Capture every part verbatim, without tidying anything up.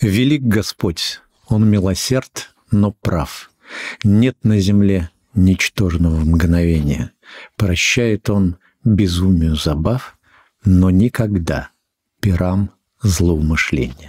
Велик Господь, Он милосерд, но прав. Нет на земле ничтожного мгновения. Прощает Он безумию забав, но никогда пирам злоумышления.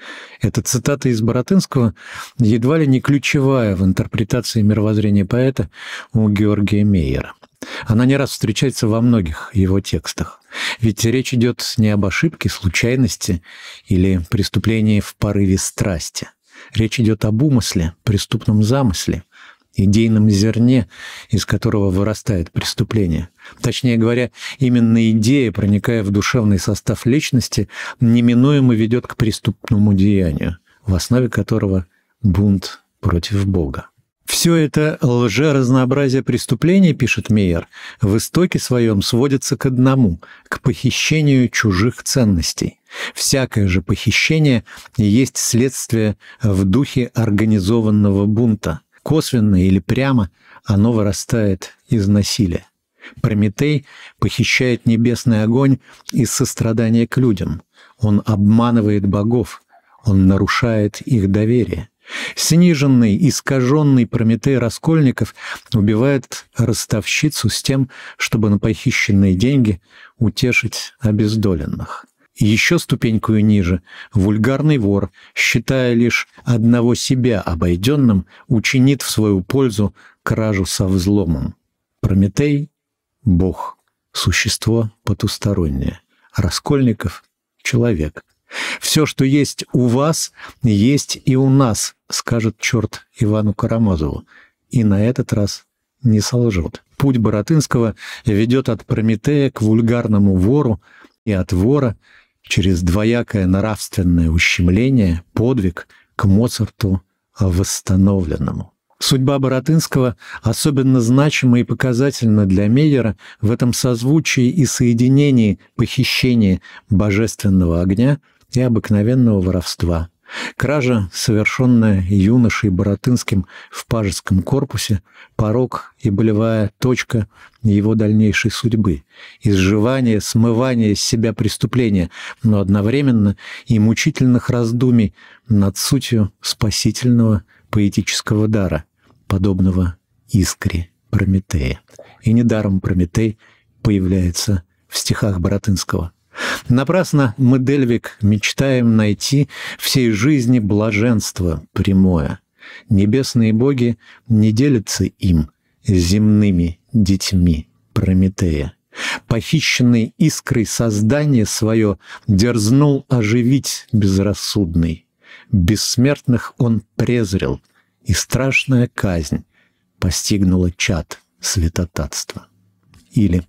Эта цитата из Баратынского едва ли не ключевая в интерпретации мировоззрения поэта у Георгия Мейера. Она не раз встречается во многих его текстах. Ведь речь идет не об ошибке, случайности или преступлении в порыве страсти. Речь идет об умысле, преступном замысле, идейном зерне, из которого вырастает преступление. Точнее говоря, именно идея, проникая в душевный состав личности, неминуемо ведет к преступному деянию, в основе которого бунт против Бога. Все это лжеразнообразие преступлений, пишет Мейер, в истоке своем сводится к одному – к похищению чужих ценностей. Всякое же похищение есть следствие в духе организованного бунта. Косвенно или прямо оно вырастает из насилия. Прометей похищает небесный огонь из сострадания к людям. Он обманывает богов, он нарушает их доверие. Сниженный, искаженный Прометей Раскольников убивает ростовщицу с тем, чтобы на похищенные деньги утешить обездоленных. Еще ступеньку ниже вульгарный вор, считая лишь одного себя обойденным, учинит в свою пользу кражу со взломом. Прометей – Бог, существо потустороннее. Раскольников – человек. «Все, что есть у вас, есть и у нас», скажет черт Ивану Карамазову, и на этот раз не солжет. Путь Баратынского ведет от Прометея к вульгарному вору и от вора через двоякое нравственное ущемление, подвиг, к Моцарту восстановленному. Судьба Баратынского особенно значима и показательна для Мейера в этом созвучии и соединении похищения божественного огня и обыкновенного воровства. Кража, совершенная юношей Баратынским в Пажеском корпусе, порок и болевая точка его дальнейшей судьбы, изживание, смывание с себя преступления, но одновременно и мучительных раздумий над сутью спасительного поэтического дара, подобного искре Прометея. И недаром Прометей появляется в стихах Баратынского. Напрасно мы, Дельвиг, мечтаем найти всей жизни блаженство прямое. Небесные боги не делятся им с земными детьми Прометея. Похищенный искрой создание свое дерзнул оживить безрассудный. Бессмертных он презрел, и страшная казнь постигнула чад святотатства. Или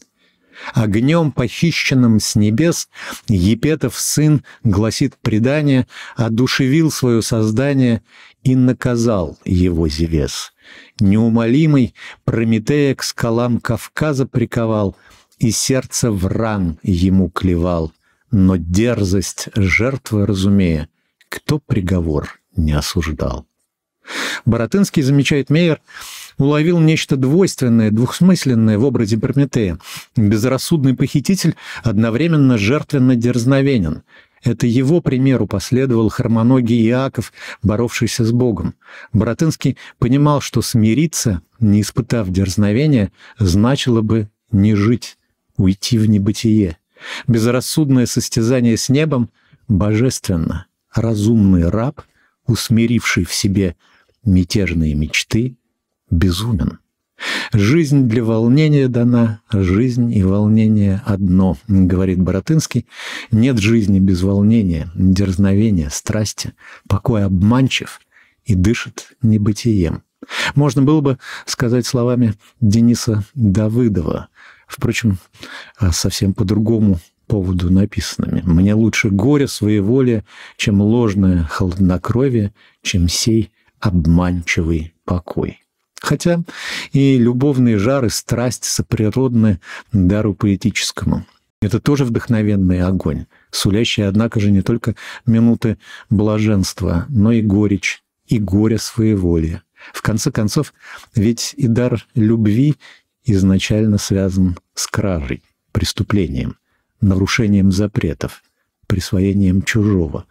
огнем, похищенным с небес, Епетов сын, гласит предание, одушевил свое создание и наказал его Зевес. Неумолимый Прометея к скалам Кавказа приковал, и сердце в ран ему клевал, но дерзость жертвы разумея, кто приговор не осуждал. Баратынский, замечает Мейер, уловил нечто двойственное, двухсмысленное в образе Прометея. Безрассудный похититель одновременно жертвенно дерзновенен. Это его примеру последовал хромоногий Иаков, боровшийся с Богом. Баратынский понимал, что смириться, не испытав дерзновения, значило бы не жить, уйти в небытие. Безрассудное состязание с небом божественно. Разумный раб, усмиривший в себе мятежные мечты, безумен. «Жизнь для волнения дана, жизнь и волнение одно», — говорит Баратынский. «Нет жизни без волнения, дерзновения, страсти, покой обманчив и дышит небытием». Можно было бы сказать словами Дениса Давыдова, впрочем, совсем по другому поводу написанными. «Мне лучше горе своеволия, чем ложное хладнокровие, чем сей обманчивый покой». Хотя и любовный жар, и страсть соприродны дару поэтическому. Это тоже вдохновенный огонь, сулящий, однако же, не только минуты блаженства, но и горечь, и горе своеволия. В конце концов, ведь и дар любви изначально связан с кражей, преступлением, нарушением запретов, присвоением чужого,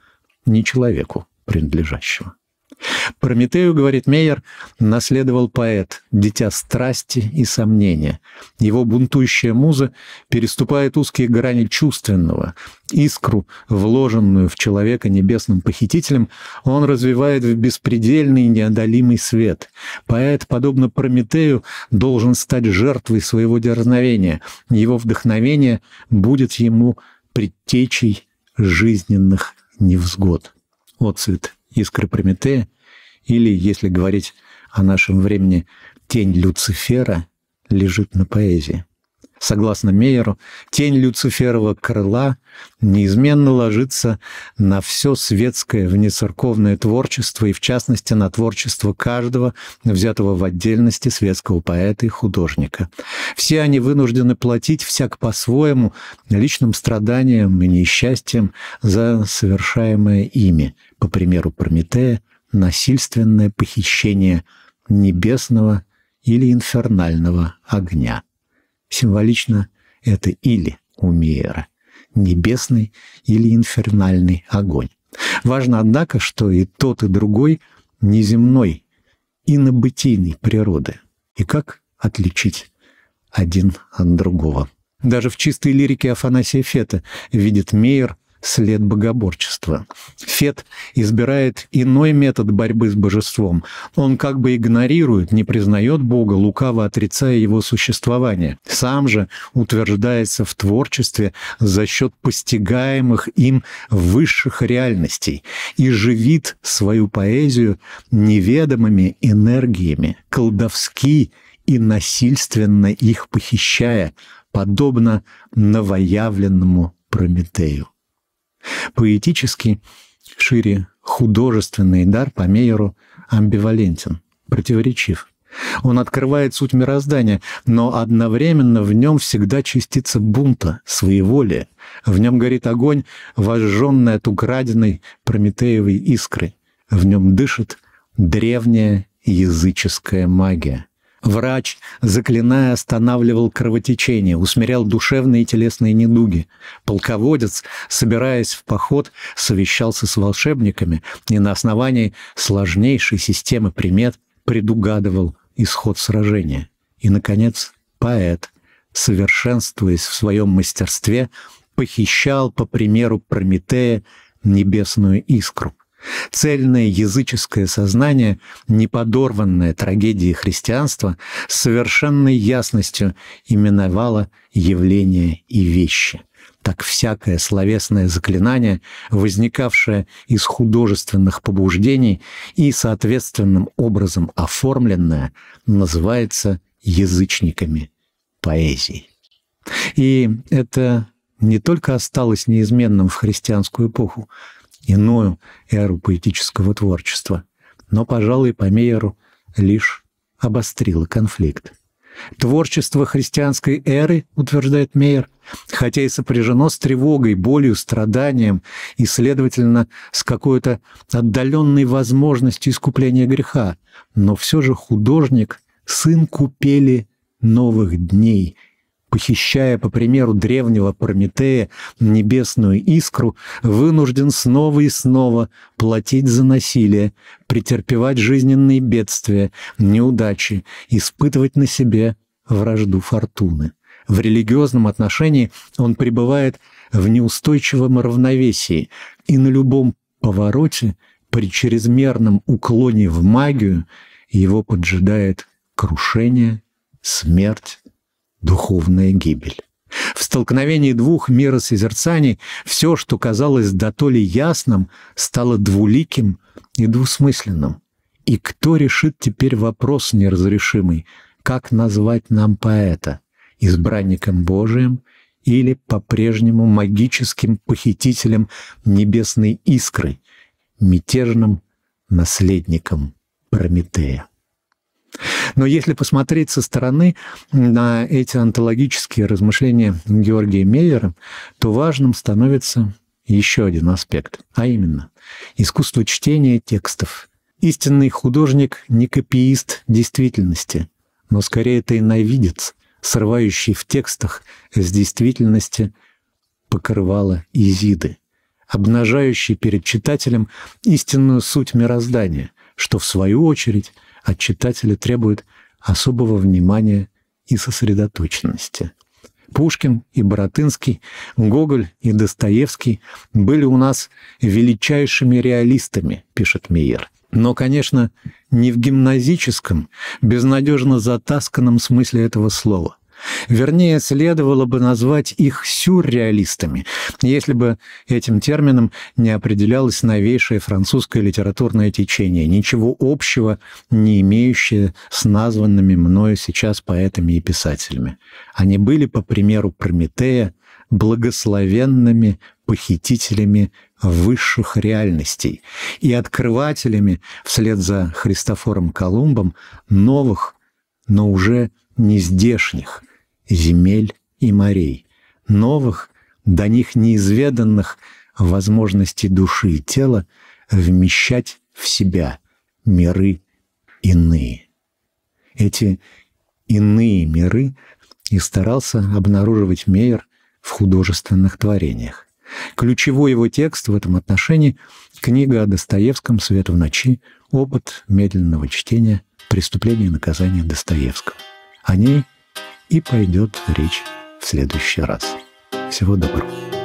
не человеку принадлежащего. Прометею, говорит Мейер, наследовал поэт, дитя страсти и сомнения. Его бунтующая муза переступает узкие грани чувственного. Искру, вложенную в человека небесным похитителем, он развивает в беспредельный неодолимый свет. Поэт, подобно Прометею, должен стать жертвой своего дерзновения. Его вдохновение будет ему предтечей жизненных невзгод. Отцвет искры Прометея, или, если говорить о нашем времени, тень Люцифера лежит на поэзии. Согласно Мейеру, тень Люциферова крыла неизменно ложится на все светское внецерковное творчество и, в частности, на творчество каждого, взятого в отдельности светского поэта и художника. Все они вынуждены платить всяк по-своему личным страданиям и несчастьям за совершаемое ими, по примеру Прометея, насильственное похищение небесного или инфернального огня. Символично это или у Мейера небесный или инфернальный огонь. Важно, однако, что и тот, и другой неземной, инобытийной природы. И как отличить один от другого? Даже в чистой лирике Афанасия Фета видит Мейер след богоборчества. Фет избирает иной метод борьбы с божеством. Он как бы игнорирует, не признает Бога, лукаво отрицая его существование. Сам же утверждается в творчестве за счет постигаемых им высших реальностей и живит свою поэзию неведомыми энергиями, колдовски и насильственно их похищая, подобно новоявленному Прометею. Поэтический, шире художественный дар по Мейеру амбивалентен, противоречив. Он открывает суть мироздания, но одновременно в нем всегда частица бунта, своеволия. В нем горит огонь, возжженный от украденной Прометеевой искры. В нем дышит древняя языческая магия. Врач, заклиная, останавливал кровотечение, усмирял душевные и телесные недуги. Полководец, собираясь в поход, совещался с волшебниками и на основании сложнейшей системы примет предугадывал исход сражения. И, наконец, поэт, совершенствуясь в своем мастерстве, похищал, по примеру Прометея, небесную искру. Цельное языческое сознание, неподорванное трагедией христианства, с совершенной ясностью именовало явления и вещи. Так всякое словесное заклинание, возникавшее из художественных побуждений и соответственным образом оформленное, называется язычниками поэзии. И это не только осталось неизменным в христианскую эпоху, иную эру поэтического творчества, но, пожалуй, по Мейеру лишь обострило конфликт. Творчество христианской эры, утверждает Мейер, хотя и сопряжено с тревогой, болью, страданием и, следовательно, с какой-то отдаленной возможностью искупления греха, но все же художник – сын купели новых дней, похищая, по примеру древнего Прометея, небесную искру, вынужден снова и снова платить за насилие, претерпевать жизненные бедствия, неудачи, испытывать на себе вражду фортуны. В религиозном отношении он пребывает в неустойчивом равновесии, и на любом повороте, при чрезмерном уклоне в магию, его поджидает крушение, смерть, духовная гибель. В столкновении двух миросозерцаний все, что казалось дотоле ясным, стало двуликим и двусмысленным. И кто решит теперь вопрос неразрешимый, как назвать нам поэта? Избранником Божиим или по-прежнему магическим похитителем небесной искры, мятежным наследником Прометея? Но если посмотреть со стороны на эти онтологические размышления Георгия Мейера, то важным становится еще один аспект, а именно искусство чтения текстов. Истинный художник не копиист действительности, но скорее тайновидец, срывающий в текстах с действительности покрывало Изиды. обнажающий перед читателем истинную суть мироздания, что, в свою очередь, от читателя требует особого внимания и сосредоточенности. Пушкин и Баратынский, Гоголь и Достоевский были у нас величайшими реалистами, пишет Мейер. Но, конечно, не в гимназическом, безнадежно затасканном смысле этого слова. Вернее, следовало бы назвать их сюрреалистами, если бы этим термином не определялось новейшее французское литературное течение, ничего общего не имеющее с названными мною сейчас поэтами и писателями. Они были, по примеру Прометея, благословенными похитителями высших реальностей и открывателями, вслед за Христофором Колумбом, новых, но уже не здешних земель и морей, новых, до них неизведанных возможностей души и тела вмещать в себя миры иные. Эти иные миры и старался обнаруживать Мейер в художественных творениях. Ключевой его текст в этом отношении – книга о Достоевском «Свет в ночи. Опыт медленного чтения. Преступление и наказание Достоевского». О ней и пойдет речь в следующий раз. Всего доброго.